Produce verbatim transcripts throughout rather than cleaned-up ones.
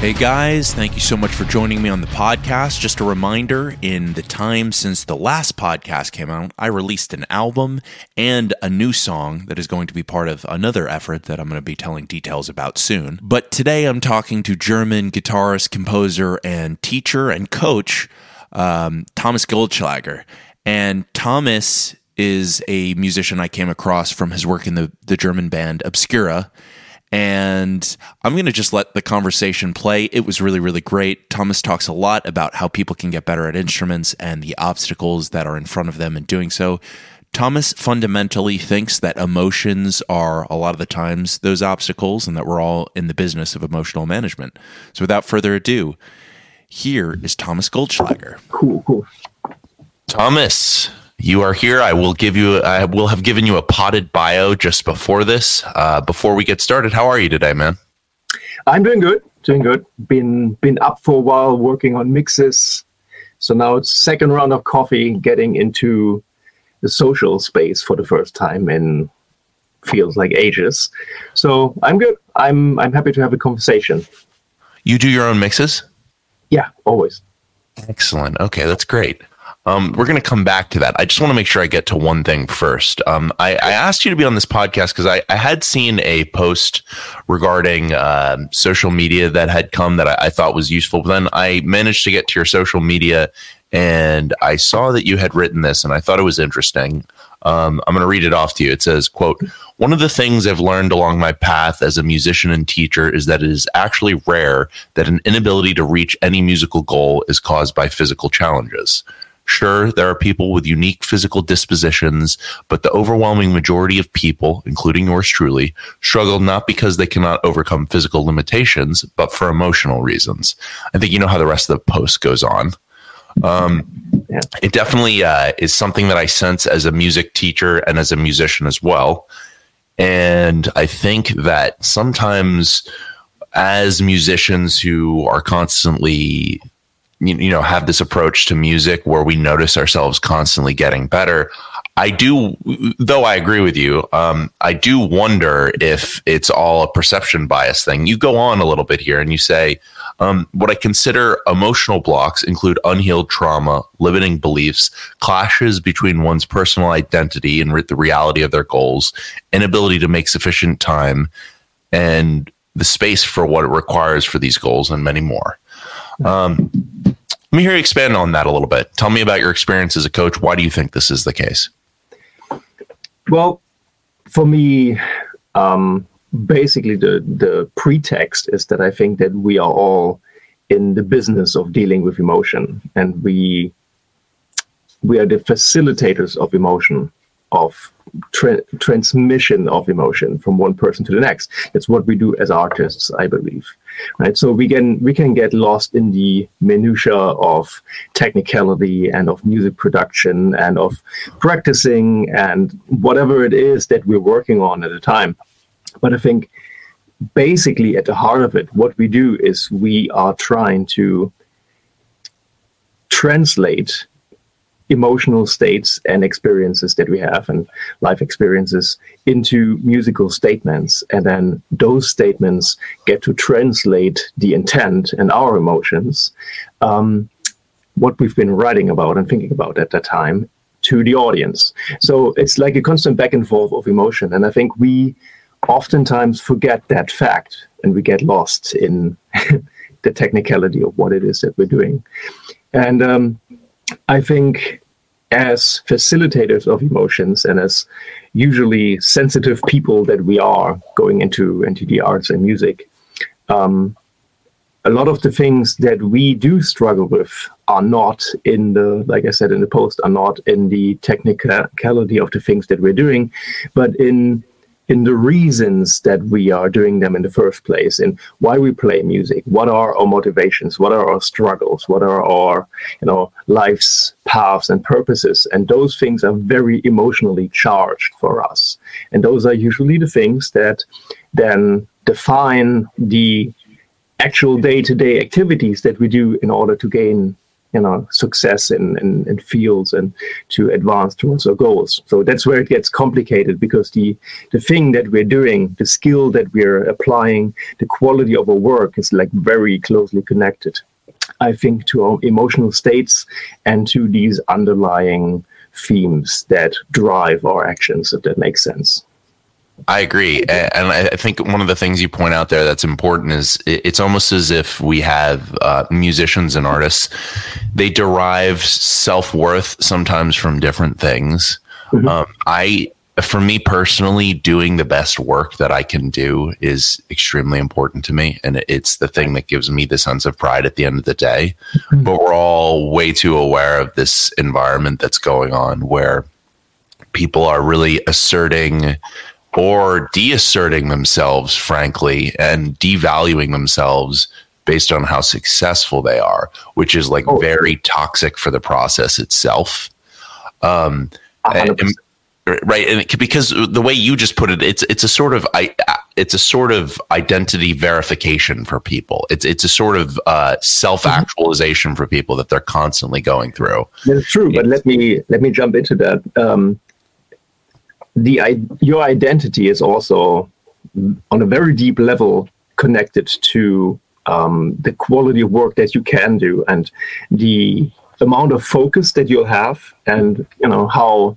Hey guys, thank you so much for joining me on the podcast. Just a reminder, in the time since the last podcast came out, I released an album and a new song that is going to be part of another effort that I'm going to be telling details about soon. But today I'm talking to German guitarist, composer, and teacher and coach, um, Thomas Goldschlager. And Thomas is a musician I came across from his work in the, the German band Obscura. And I'm going to just let the conversation play. It was really, really great. Thomas talks a lot about how people can get better at instruments and the obstacles that are in front of them in doing so. Thomas fundamentally thinks that emotions are a lot of the times those obstacles and that we're all in the business of emotional management. So without further ado, here is Thomas Goldschlager. Cool, cool. Thomas, you are here. I will give you. I will have given you a potted bio just before this. Uh, before we get started, how are you today, man? I'm doing good. Doing good. Been been up for a while working on mixes. So now it's second round of coffee, getting into the social space for the first time in feels like ages. So I'm good. I'm I'm happy to have a conversation. You do your own mixes? Yeah, always. Excellent. Okay, that's great. Um, we're going to come back to that. I just want to make sure I get to one thing first. Um, I, I asked you to be on this podcast because I, I had seen a post regarding uh, social media that had come that I, I thought was useful. But then I managed to get to your social media and I saw that you had written this and I thought it was interesting. Um, I'm going to read it off to you. It says, quote, "One of the things I've learned along my path as a musician and teacher is that it is actually rare that an inability to reach any musical goal is caused by physical challenges. Sure, there are people with unique physical dispositions, but the overwhelming majority of people, including yours truly, struggle not because they cannot overcome physical limitations, but for emotional reasons." I think you know how the rest of the post goes on. Um, yeah. It definitely uh, is something that I sense as a music teacher and as a musician as well. And I think that sometimes as musicians who are constantly you know, have this approach to music where we notice ourselves constantly getting better. I do, though I agree with you, um, I do wonder if it's all a perception bias thing. You go on a little bit here and you say, um, what I consider emotional blocks include unhealed trauma, limiting beliefs, clashes between one's personal identity and re- the reality of their goals, inability to make sufficient time, and the space for what it requires for these goals, and many more. Um, let me hear you expand on that a little bit. Tell me about your experience as a coach. Why do you think this is the case? Well, for me, um, basically the, the pretext is that I think that we are all in the business of dealing with emotion, and we we are the facilitators of emotion, of tra- transmission of emotion from one person to the next. It's what we do as artists, I believe. Right, so we can we can get lost in the minutia of technicality and of music production and of practicing and whatever it is that we're working on at the time. But I think basically at the heart of it, what we do is we are trying to translate emotional states and experiences that we have and life experiences into musical statements. And then those statements get to translate the intent and our emotions, um, what we've been writing about and thinking about at that time, to the audience. So it's like a constant back and forth of emotion. And I think we oftentimes forget that fact and we get lost in the technicality of what it is that we're doing. And um, I think as facilitators of emotions and as usually sensitive people that we are going into, into the arts and music, um, a lot of the things that we do struggle with are not in the, like I said in the post, are not in the technicality of the things that we're doing, but in in the reasons that we are doing them in the first place, and why we play music. What are our motivations? What are our struggles? What are our, you know, life's paths and purposes? And those things are very emotionally charged for us. And those are usually the things that then define the actual day-to-day activities that we do in order to gain you know, success in, in, in fields and to advance towards our goals. So that's where it gets complicated, because the, the thing that we're doing, the skill that we're applying, the quality of our work is like very closely connected, I think, to our emotional states and to these underlying themes that drive our actions, if that makes sense. I agree. And I think one of the things you point out there that's important is it's almost as if we have uh, musicians and artists, they derive self-worth sometimes from different things. Mm-hmm. Um, I, for me personally, doing the best work that I can do is extremely important to me. And it's the thing that gives me the sense of pride at the end of the day. Mm-hmm. But we're all way too aware of this environment that's going on where people are really asserting or deasserting themselves, frankly, and devaluing themselves based on how successful they are, which is like oh. very toxic for the process itself. Um, and, right, and it, because the way you just put it, it's it's a sort of I, it's a sort of identity verification for people. It's it's a sort of uh, self-actualization mm-hmm. for people that they're constantly going through. That's true, but let me let me jump into that. Um, The your identity is also on a very deep level connected to um, the quality of work that you can do and the amount of focus that you'll have, and you know how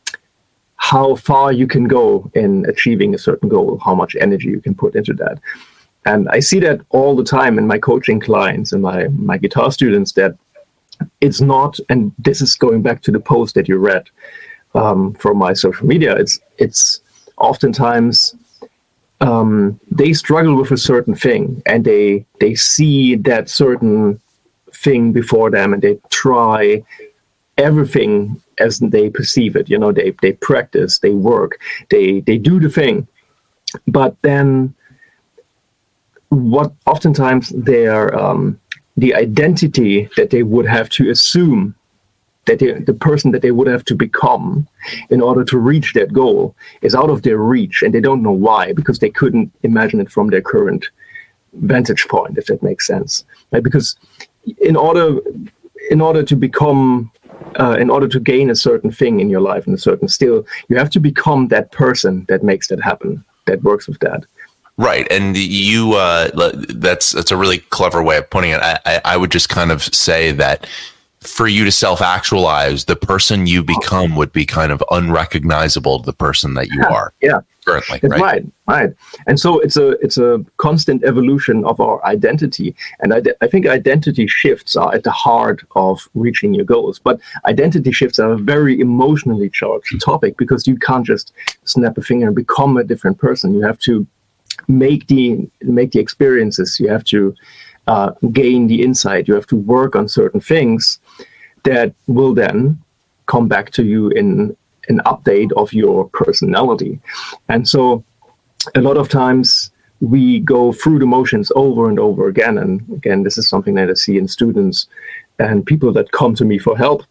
how far you can go in achieving a certain goal, how much energy you can put into that. And I see that all the time in my coaching clients and my my guitar students, that it's not, and this is going back to the post that you read Um, from my social media, it's it's oftentimes um, they struggle with a certain thing, and they they see that certain thing before them, and they try everything as they perceive it. You know, they they practice, they work, they they do the thing, but then what oftentimes their um, the identity that they would have to assume, that they, the person that they would have to become in order to reach that goal, is out of their reach, and they don't know why, because they couldn't imagine it from their current vantage point, if that makes sense. Right? Because in order in order to become, uh, in order to gain a certain thing in your life and a certain skill, you have to become that person that makes that happen, that works with that. Right, and you uh, that's that's a really clever way of putting it. I, I, I would just kind of say that for you to self-actualize, the person you become would be kind of unrecognizable to the person that you yeah, are. Yeah, currently, right? right? Right. And so it's a it's a constant evolution of our identity, and I, I think identity shifts are at the heart of reaching your goals. But identity shifts are a very emotionally charged topic, because you can't just snap a finger and become a different person. You have to make the make the experiences. You have to uh, gain the insight. You have to work on certain things that will then come back to you in an update of your personality. And so a lot of times we go through the motions over and over again. And again, this is something that I see in students and people that come to me for help.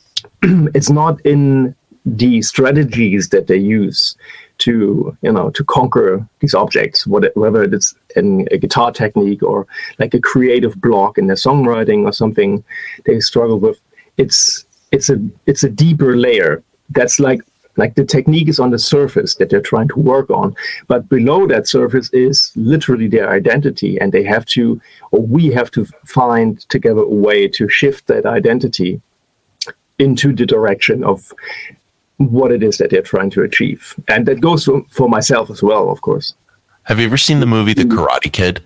It's not in the strategies that they use to, you know, to conquer these objects, whether it's in a guitar technique or like a creative block in their songwriting or something they struggle with. It's it's a it's a deeper layer. That's like like the technique is on the surface that they're trying to work on, but below that surface is literally their identity, and they have to, or we have to find together a way to shift that identity into the direction of what it is that they're trying to achieve. And that goes for, for myself as well, of course. Have you ever seen the movie The Karate Kid?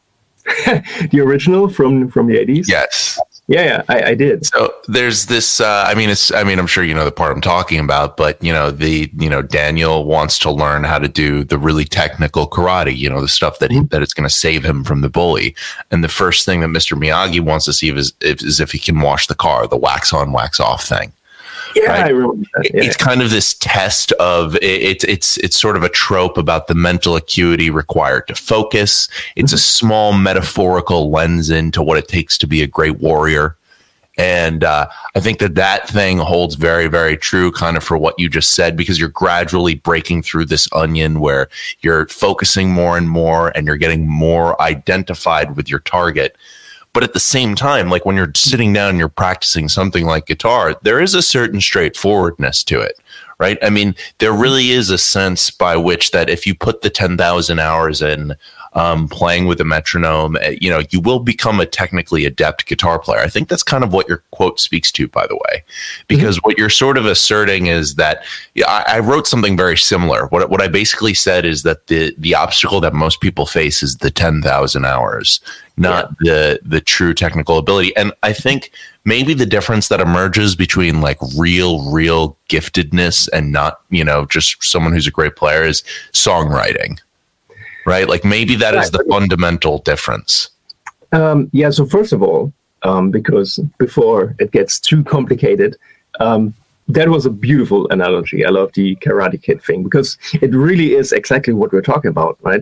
The original from, from the eighties? Yes. Yeah, yeah, I, I did. So there's this, uh, I mean, it's, I mean, I'm sure you know the part I'm talking about, but you know, the, you know, Daniel wants to learn how to do the really technical karate, you know, the stuff that, he, that it's going to save him from the bully. And the first thing that Mister Miyagi wants to see is, is if he can wash the car, the wax on, wax off thing. Yeah, right? I remember that. Yeah. It's kind of this test of it's it, it's it's sort of a trope about the mental acuity required to focus. It's mm-hmm. a small metaphorical lens into what it takes to be a great warrior, and uh, I think that that thing holds very, very true, kind of for what you just said, because you're gradually breaking through this onion where you're focusing more and more, and you're getting more identified with your target. But at the same time, like when you're sitting down and you're practicing something like guitar, there is a certain straightforwardness to it, right? I mean, there really is a sense by which that if you put the ten thousand hours in um, playing with a metronome, you know, you will become a technically adept guitar player. I think that's kind of what your quote speaks to, by the way, because mm-hmm. what you're sort of asserting is that yeah, I, I wrote something very similar. What what I basically said is that the the obstacle that most people face is the ten thousand hours, not yeah. the the true technical ability. And I think maybe the difference that emerges between like real, real giftedness and not, you know, just someone who's a great player is songwriting. Right? Like maybe that right. is the fundamental difference. Um, yeah. So first of all, um, because before it gets too complicated, um, that was a beautiful analogy. I love the Karate Kid thing because it really is exactly what we're talking about, right?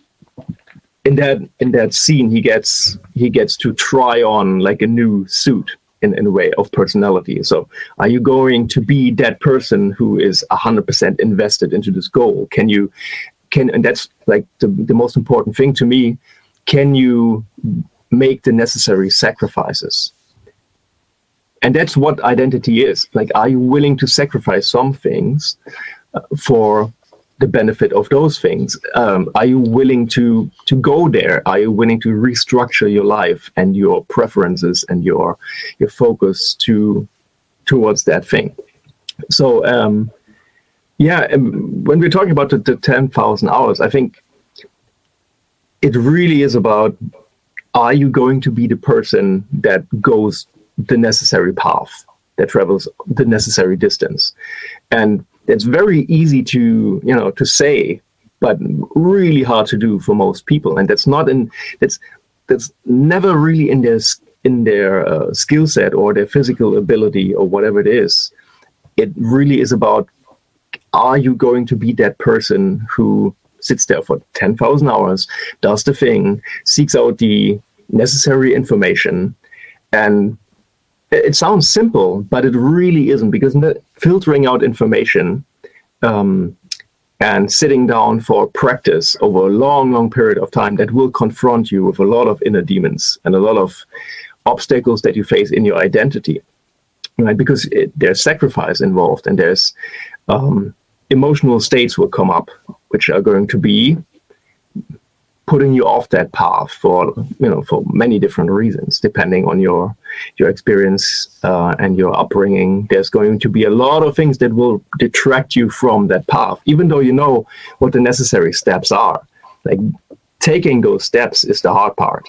In that in that scene, he gets he gets to try on like a new suit in, in a way of personality. So are you going to be that person who is one hundred percent invested into this goal? Can you Can, and that's like the, the most important thing to me. Can you make the necessary sacrifices? And that's what identity is. Like, are you willing to sacrifice some things uh, for the benefit of those things? Um, are you willing to to go there? Are you willing to restructure your life and your preferences and your your focus to towards that thing? So. Um, Yeah, when we're talking about the, the ten thousand hours, I think it really is about, are you going to be the person that goes the necessary path, that travels the necessary distance? And it's very easy to, you know, to say, but really hard to do for most people. And that's not in, that's, that's never really in their, in their uh, skill set or their physical ability or whatever it is. It really is about, are you going to be that person who sits there for ten thousand hours, does the thing, seeks out the necessary information? And it sounds simple, but it really isn't, because filtering out information um, and sitting down for practice over a long, long period of time, that will confront you with a lot of inner demons and a lot of obstacles that you face in your identity, right? Because it, there's sacrifice involved, and there's um, emotional states will come up, which are going to be putting you off that path for, you know, for many different reasons, depending on your your experience uh, and your upbringing. There's going to be a lot of things that will detract you from that path, even though you know what the necessary steps are. Like, taking those steps is the hard part.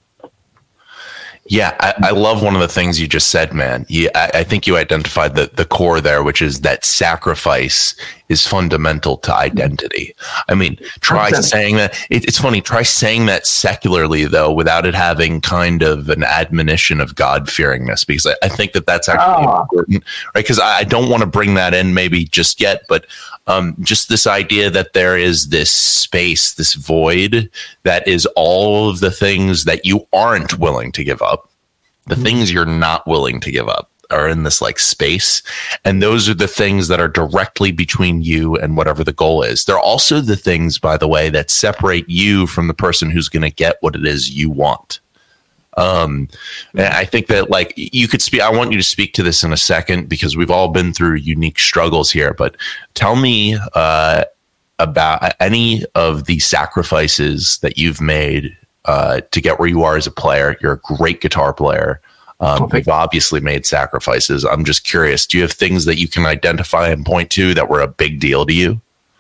Yeah, I, I love one of the things you just said, man. You, I, I think you identified the, the core there, which is that sacrifice is fundamental to identity. I mean, try saying that. It, it's funny, try saying that secularly, though, without it having kind of an admonition of God-fearingness, because I, I think that that's actually oh. important, right? Because I, I don't want to bring that in maybe just yet, but um, just this idea that there is this space, this void, that is all of the things that you aren't willing to give up. The things you're not willing to give up are in this like space. And those are the things that are directly between you and whatever the goal is. They're also the things, by the way, that separate you from the person who's going to get what it is you want. Um, and I think that like you could speak, I want you to speak to this in a second, because we've all been through unique struggles here, but tell me, uh, about any of the sacrifices that you've made Uh, to get where you are as a player. You're a great guitar player. Um, okay. You've obviously made sacrifices. I'm just curious, do you have things that you can identify and point to that were a big deal to you?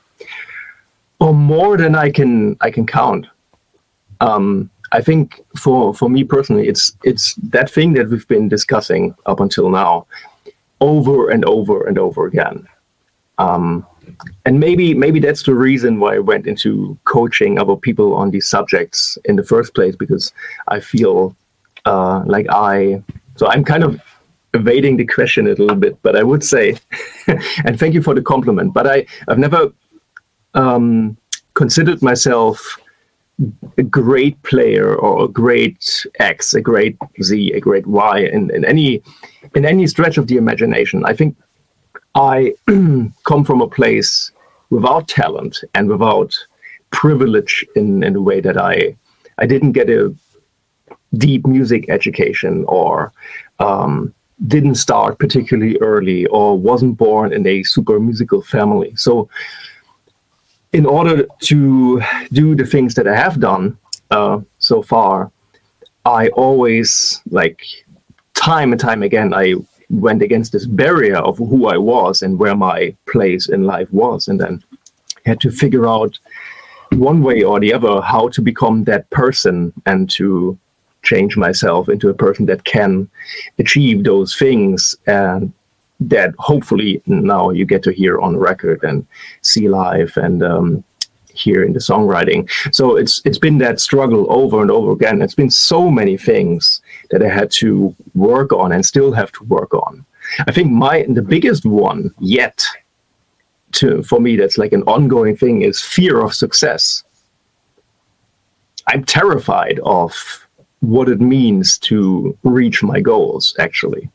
Or more than I can I can count. Um, I think for for me personally, it's it's that thing that we've been discussing up until now, over and over and over again. Um, And maybe maybe that's the reason why I went into coaching other people on these subjects in the first place, because I feel uh, like I, so I'm kind of evading the question a little bit, but I would say, and thank you for the compliment, but I, I've never um, considered myself a great player or a great X, a great Z, a great Y in, in any in any stretch of the imagination. I think I come from a place without talent and without privilege in, in a way that I I didn't get a deep music education, or um, didn't start particularly early, or wasn't born in a super musical family. So in order to do the things that I have done uh, so far, I always, like, time and time again, I went against this barrier of who I was and where my place in life was, and then had to figure out one way or the other how to become that person and to change myself into a person that can achieve those things, and that hopefully now you get to hear on record and see live and um, hear in the songwriting. So it's it's been that struggle over and over again. It's been so many things that I had to work on and still have to work on. I think my the biggest one yet to for me that's like an ongoing thing is fear of success. I'm terrified of what it means to reach my goals, actually.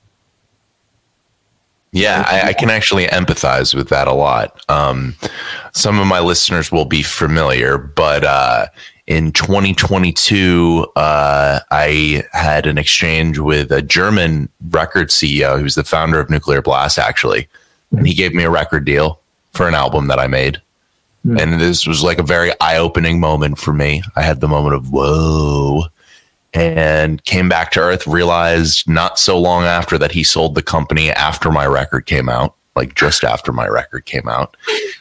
Yeah, I, I can actually empathize with that a lot. Um, some of my listeners will be familiar, but uh, in twenty twenty-two, uh, I had an exchange with a German record C E O. He was the founder of Nuclear Blast, actually. And he gave me a record deal for an album that I made. Mm. And this was like a very eye-opening moment for me. I had the moment of, whoa. And came back to earth, realized not so long after that he sold the company after my record came out, like just after my record came out.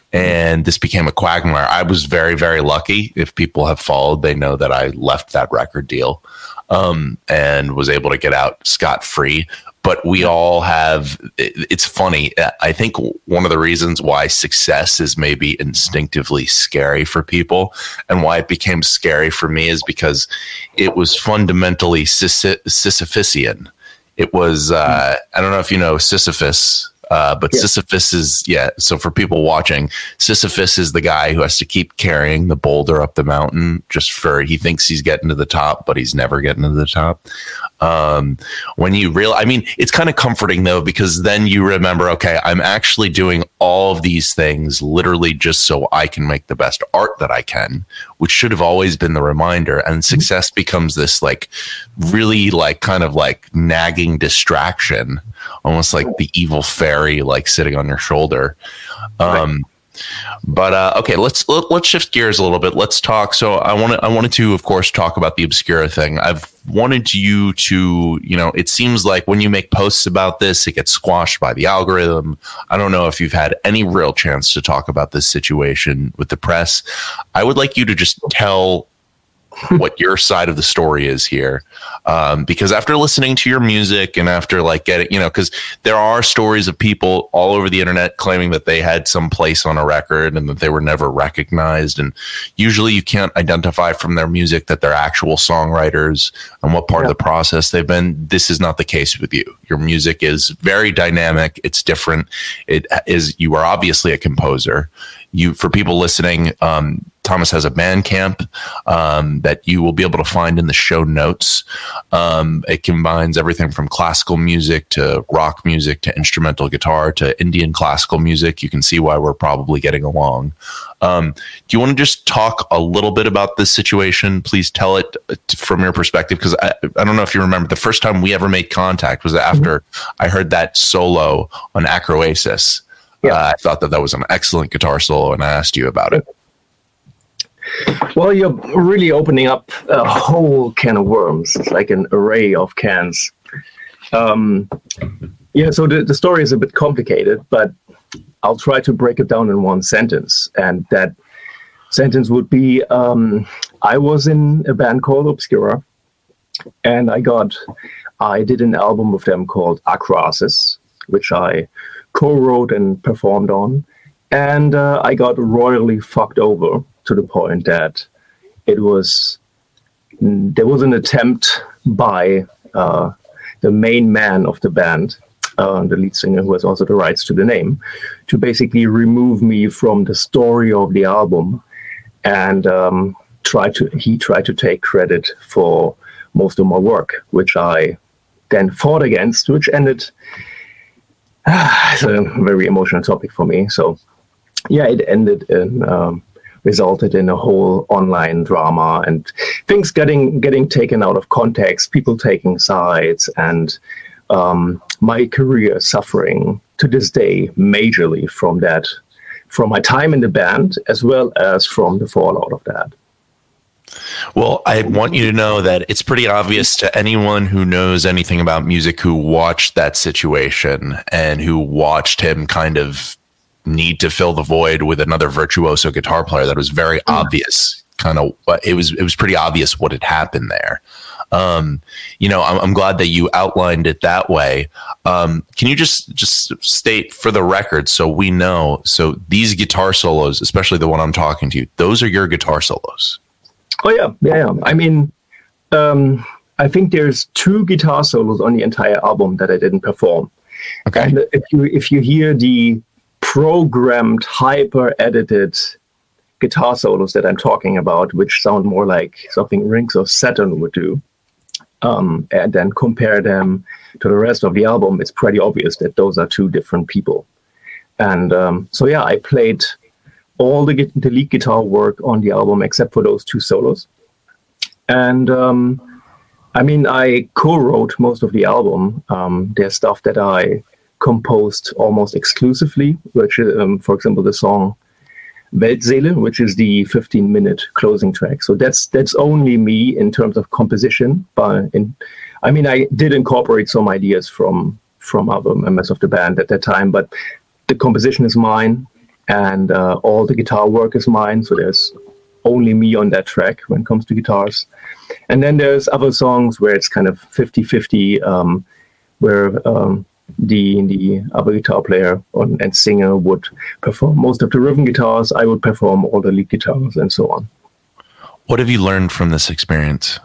And this became a quagmire. I was very, very lucky. If people have followed, they know that I left that record deal um, and was able to get out scot-free. But we all have, it's funny. I think one of the reasons why success is maybe instinctively scary for people, and why it became scary for me, is because it was fundamentally Sisyphusian. It was, uh, I don't know if you know Sisyphus, uh, but yeah. Sisyphus is, yeah. So for people watching, Sisyphus is the guy who has to keep carrying the boulder up the mountain just for, he thinks he's getting to the top, but he's never getting to the top. Um, when you real, I mean, it's kind of comforting though, because then you remember, okay, I'm actually doing all of these things literally just so I can make the best art that I can, which should have always been the reminder. And success becomes this like really like kind of like nagging distraction, almost like the evil fairy, like sitting on your shoulder. Um, right. But uh, okay, let's let, let's shift gears a little bit. Let's talk. So I wanted I wanted to, of course, talk about the Obscura thing. I've wanted you to, you know, it seems like when you make posts about this, it gets squashed by the algorithm. I don't know if you've had any real chance to talk about this situation with the press. I would like you to just tell what your side of the story is here, um, because after listening to your music and after like getting, you know, because there are stories of people all over the internet claiming that they had some place on a record and that they were never recognized, and usually you can't identify from their music that they're actual songwriters and what part yeah. of the process they've been. This is not the case with you. Your music is very dynamic. It's different. It is, you are obviously a composer. You, for people listening, um, Thomas has a Bandcamp um, that you will be able to find in the show notes. Um, it combines everything from classical music to rock music to instrumental guitar to Indian classical music. You can see why we're probably getting along. Um, do you want to just talk a little bit about this situation? Please tell it from your perspective, because I, I don't know if you remember, the first time we ever made contact was after mm-hmm. I heard that solo on Acroasis. Yeah. Uh, I thought that that was an excellent guitar solo, and I asked you about it. Well, you're really opening up a whole can of worms. It's like an array of cans. Um, yeah, so the, the story is a bit complicated, but I'll try to break it down in one sentence. And that sentence would be, um, I was in a band called Obscura, and I got, I did an album with them called Acroasis, which I co-wrote and performed on. And uh, I got royally fucked over to the point that it was, there was an attempt by uh, the main man of the band, uh, the lead singer who has also the rights to the name, to basically remove me from the story of the album. And um, try to, he tried to take credit for most of my work, which I then fought against, which ended, ah, it's a very emotional topic for me. So yeah, it ended in um, resulted in a whole online drama and things getting getting taken out of context, people taking sides, and um, my career suffering to this day majorly from that, from my time in the band, as well as from the fallout of that. Well, I want you to know that it's pretty obvious to anyone who knows anything about music, who watched that situation and who watched him kind of need to fill the void with another virtuoso guitar player, that was very obvious. Kind of, it was it was pretty obvious what had happened there. Um, you know, I'm, I'm glad that you outlined it that way. Um, can you just just state for the record, so we know? So these guitar solos, especially the one I'm talking to, those are your guitar solos. Oh yeah, yeah. yeah. I mean, um, I think there's two guitar solos on the entire album that I didn't perform. Okay. And if you if you hear the programmed, hyper edited guitar solos that I'm talking about, which sound more like something Rings of Saturn would do, um, and then compare them to the rest of the album, it's pretty obvious that those are two different people. And um, so, yeah, I played all the, the lead guitar work on the album except for those two solos. And um, I mean, I co-wrote most of the album. Um, there's stuff that I composed almost exclusively, which, um, for example, the song Weltseele, which is the fifteen minute closing track. So that's that's only me in terms of composition. But in, I mean, I did incorporate some ideas from from other members of the band at that time, but the composition is mine, and uh, all the guitar work is mine. So there's only me on that track when it comes to guitars. And then there's other songs where it's kind of fifty-fifty, um, where um, the the other guitar player on, and singer would perform most of the rhythm guitars. I would perform all the lead guitars and so on. What have you learned from this experience?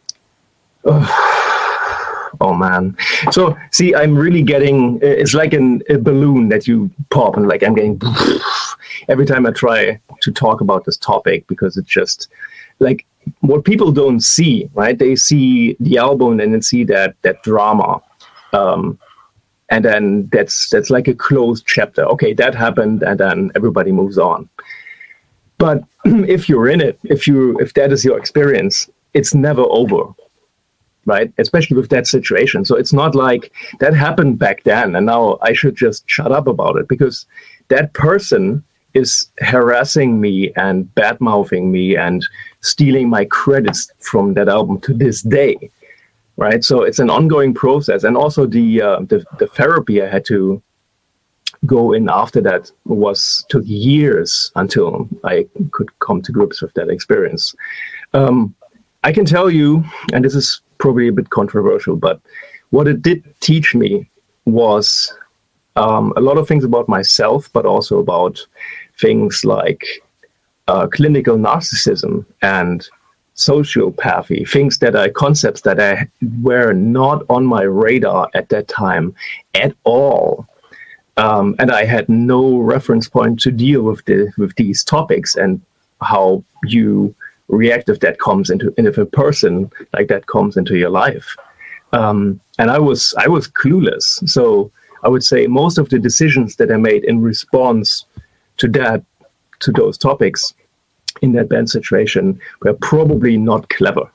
Oh, oh man. So see, I'm really getting, it's like an, a balloon that you pop, and like I'm getting every time I try to talk about this topic, because it's just like what people don't see, right? They see the album and then see that that drama. Um, And then that's that's like a closed chapter. Okay, that happened, and then everybody moves on. But if you're in it, if you if that is your experience, it's never over, right? Especially with that situation. So it's not like that happened back then, and now I should just shut up about it, because that person is harassing me and bad-mouthing me and stealing my credits from that album to this day. Right, so it's an ongoing process, and also the, uh, the the therapy I had to go in after that was took years until I could come to grips with that experience. Um, I can tell you, and this is probably a bit controversial, but what it did teach me was um, a lot of things about myself, but also about things like uh, clinical narcissism and sociopathy, things that are concepts that I were not on my radar at that time at all. Um, and I had no reference point to deal with the with these topics and how you react if that comes into, and if a person like that comes into your life. Um, and I was I was clueless. So I would say most of the decisions that I made in response to that, to those topics, in that band situation, were probably not clever.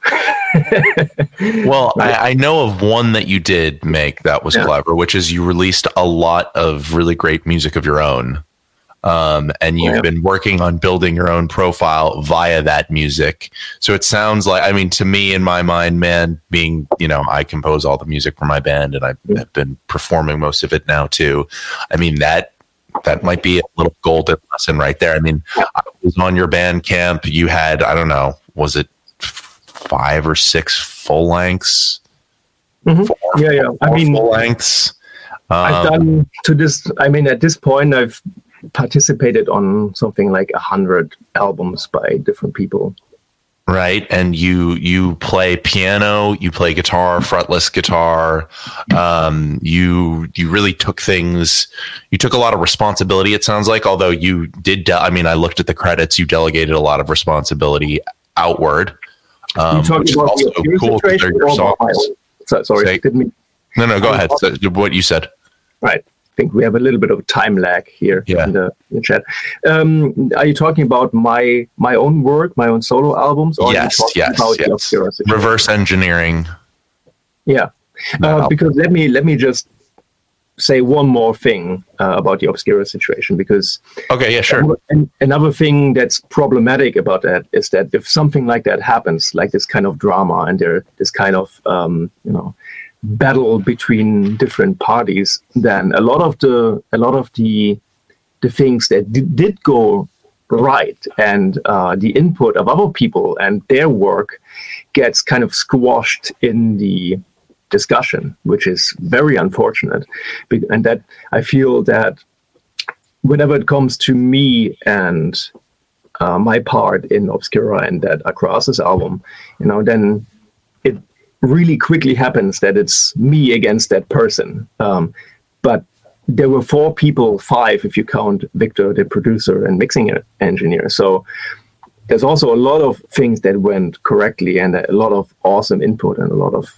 Well, I, I know of one that you did make that was yeah. clever, which is you released a lot of really great music of your own. Um, and you've yeah. been working on building your own profile via that music. So it sounds like, I mean, to me, in my mind, man, being, you know, I compose all the music for my band, and I've yeah. been performing most of it now too. I mean, that That might be a little golden lesson right there. I mean, I was on your Bandcamp. You had, I don't know, was it five or six full lengths? Mm-hmm. Four, yeah, yeah. Four I mean, full lengths. Um, I've done to this. I mean, at this point, I've participated on something like a hundred albums by different people. Right, and you you play piano, you play guitar, fretless guitar. Um, you you really took things. You took a lot of responsibility. It sounds like, although you did. De- I mean, I looked at the credits. You delegated a lot of responsibility outward, um, which is also cool. They're your songs. So, sorry, Say, didn't mean. No, no, go ahead. So, what you said. Right. think we have a little bit of time lag here yeah. in, the, in the chat. Um, are you talking about my my own work, my own solo albums, or yes, are you talking yes, about yes. the Obscura situation? Reverse engineering? Yeah, uh, because let me let me just say one more thing uh, about the Obscura situation, because okay, yeah, sure. Another, another thing that's problematic about that is that if something like that happens, like this kind of drama and there this kind of um, you know battle between different parties, then a lot of the a lot of the the things that d- did go right and uh, the input of other people and their work gets kind of squashed in the discussion, which is very unfortunate. And that I feel that whenever it comes to me and uh, my part in Obscura and that Across's album, you know, then it really quickly happens that it's me against that person. Um, but there were four people, five if you count Victor, the producer and mixing engineer. So there's also a lot of things that went correctly and a lot of awesome input and a lot of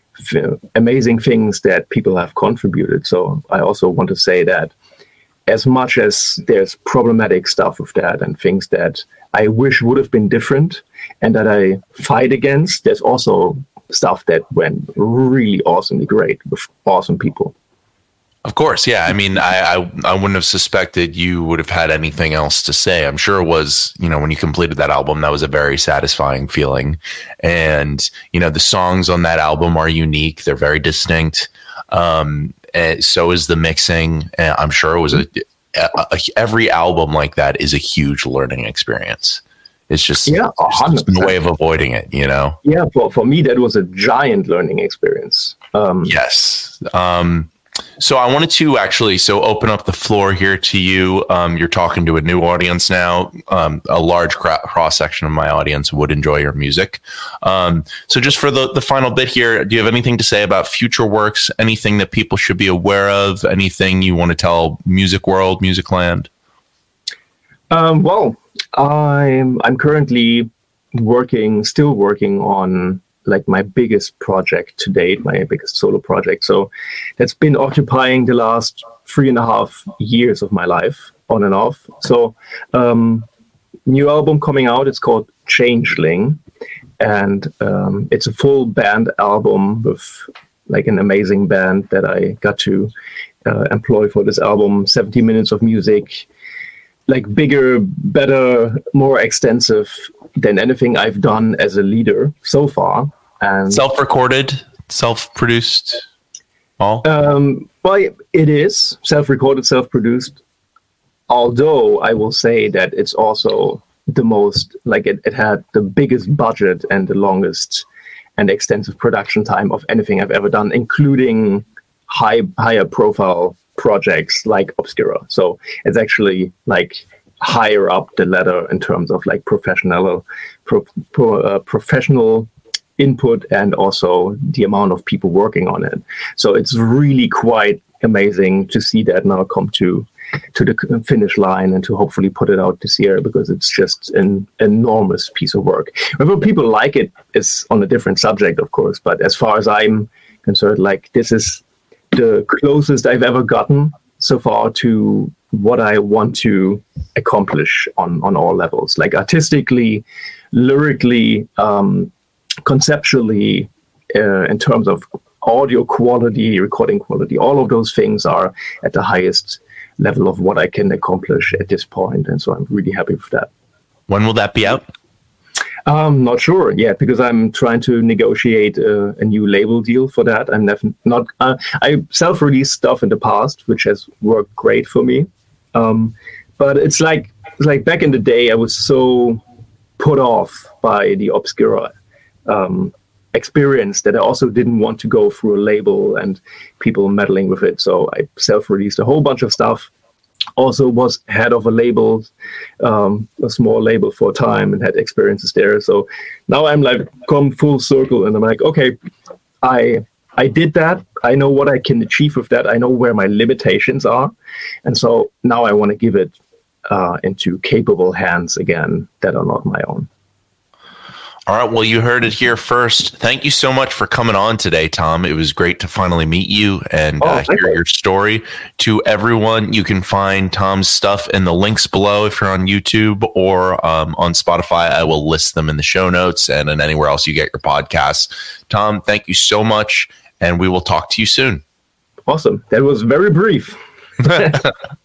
f- amazing things that people have contributed. So I also want to say that as much as there's problematic stuff with that and things that I wish would have been different and that I fight against, there's also stuff that went really awesomely great with awesome people. Of course, yeah. I mean, I, I I wouldn't have suspected you would have had anything else to say. I'm sure it was, you know, when you completed that album, that was a very satisfying feeling. And, you know, the songs on that album are unique. They're very distinct. Um, and so is the mixing. And I'm sure it was a, a, a every album like that is a huge learning experience. It's just, yeah, just a way of avoiding it, you know? Yeah, for, for me, that was a giant learning experience. Um, yes. Um, So I wanted to actually so open up the floor here to you. Um, you're talking to a new audience now. Um, a large cr- cross section of my audience would enjoy your music. Um, so just for the, the final bit here, do you have anything to say about future works? Anything that people should be aware of? Anything you want to tell Music World, Music Land? Um, well, I'm I'm currently working, still working on like my biggest project to date, my biggest solo project. So that's been occupying the last three and a half years of my life, on and off. So um, new album coming out, it's called Changeling. And um, it's a full band album with like an amazing band that I got to uh, employ for this album. seventy minutes of music, like bigger, better, more extensive than anything I've done as a leader so far. And self-recorded, self-produced, all? Um, well, it is self-recorded, self-produced. Although I will say that it's also the most, like it, it had the biggest budget and the longest and extensive production time of anything I've ever done, including high, higher profile projects like Obscura. So it's actually like higher up the ladder in terms of like professional, pro, pro, uh, professional input and also the amount of people working on it. So it's really quite amazing to see that now come to to the finish line and to hopefully put it out this year, because it's just an enormous piece of work. Whether people like it is on a different subject, of course, but as far as I'm concerned, like this is the closest I've ever gotten so far to what I want to accomplish on, on all levels, like artistically, lyrically, um, conceptually, uh, in terms of audio quality, recording quality. All of those things are at the highest level of what I can accomplish at this point, and so I'm really happy with that. When will that be out? Um, not sure yet, because I'm trying to negotiate a, a new label deal for that. I'm nef- not. Uh, I self-released stuff in the past, which has worked great for me. Um, but it's like it's like back in the day, I was so put off by the Obscura um, experience that I also didn't want to go through a label and people meddling with it. So I self-released a whole bunch of stuff. Also was head of a label, um, a small label for a time, and had experiences there. So now I'm like come full circle, and I'm like, okay, I I did that. I know what I can achieve with that. I know where my limitations are, and so now I want to give it uh, into capable hands again that are not my own. All right. Well, you heard it here first. Thank you so much for coming on today, Tom. It was great to finally meet you and oh, uh, hear you. your story. To everyone, you can find Tom's stuff in the links below if you're on YouTube or um, on Spotify. I will list them in the show notes and in anywhere else you get your podcasts. Tom, thank you so much, and we will talk to you soon. Awesome. That was very brief.